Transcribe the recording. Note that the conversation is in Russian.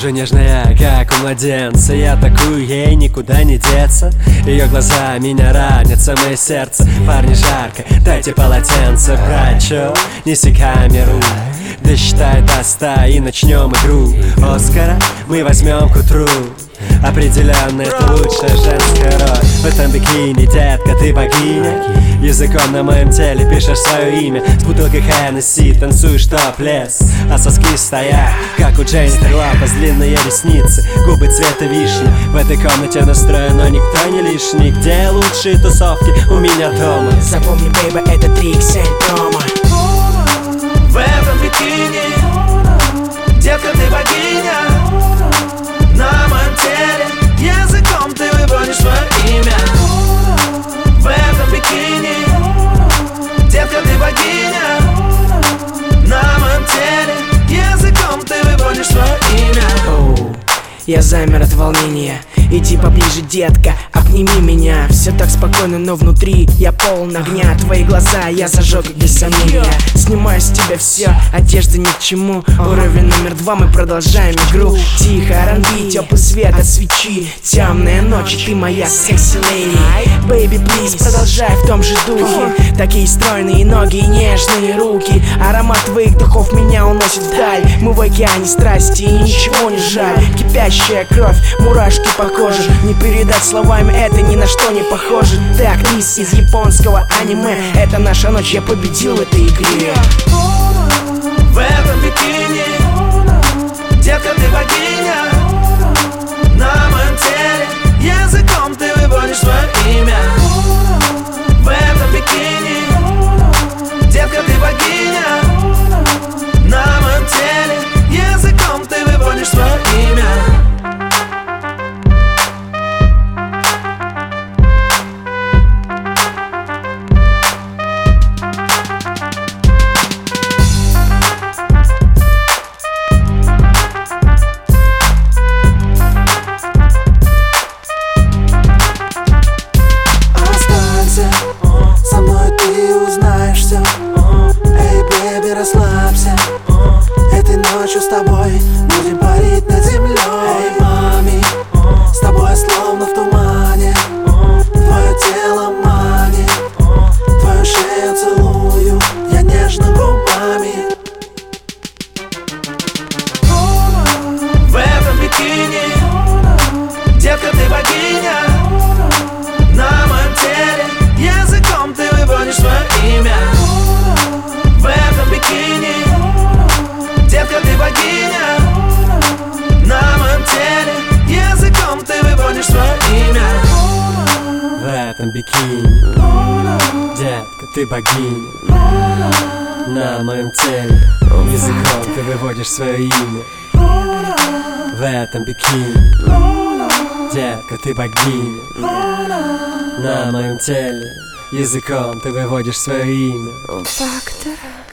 Кожа нежная, как у младенца. Я такую, ей никуда не деться. Ее глаза меня ранят, самое сердце. Парни, жарко, дайте полотенце. Брат, чё? Неси камеру, досчитай до 100 и начнем игру. Оскара мы возьмем к утру. Определенно это лучшая женская роль. В этом бикини, детка, ты богиня. Языком на моем теле пишешь свое имя. С бутылкой Хеннесси танцуешь топлес, а соски стоят, как у Дженнифер Лопес. Длинные ресницы, губы цвета вишни. В этой комнате настроено никто не лишний. Где лучшие тусовки? У меня дома. Запомни, бейба, это 3XL промо. В этом бикини, детка, ты богиня. На моем теле языком ты выполнишь свое имя. В этом бикини, детка, ты богиня. На моем теле языком ты выполнишь свое имя. Я замер от волнения. Иди поближе, детка, обними меня. Все так спокойно, но внутри я полон огня. Твои глаза я зажег без сомнения. Снимаю с тебя все, одежда ни к чему. Уровень номер 2, мы продолжаем игру. Тихо, R&B, теплый свет от свечи. Темная ночь, ты моя секси-леди. Baby, please, продолжай в том же духе. Такие стройные ноги и нежные руки. Аромат твоих духов меня уносит вдаль. Мы в океане страсти и ничего не жаль. Кипящая кровь, мурашки по коже. Не передать словами, это ни на что не похоже. Ты актриса из японского аниме. Это наша ночь, я победил в этой игре. В этом бикини, детка, ты богиня. На моем теле языком ты выполнишь свое имя. В этом бикини, детка, ты богиня. На моем теле языком ты выполнишь свое имя. Со мной ты узнаешь все. Эй, бэби, расслабься. Этой ночью с тобой будем парить над землей. Эй, мами, с тобой словно в тумане. Твое тело манит, твою шею целую я нежно губами. В этом бикини, детка, ты богиня. На моем теле языком ты выполнишь свое имя. В этом бикини, детка, ты богиня. На моем теле языком ты выполнишь свое имя. В этом бикини, детка, ты богиня. На моем теле языком ты выводишь свое имя. В этом бикини, детка, ты богиня. На моем теле языком ты выводишь свое имя. Фактор.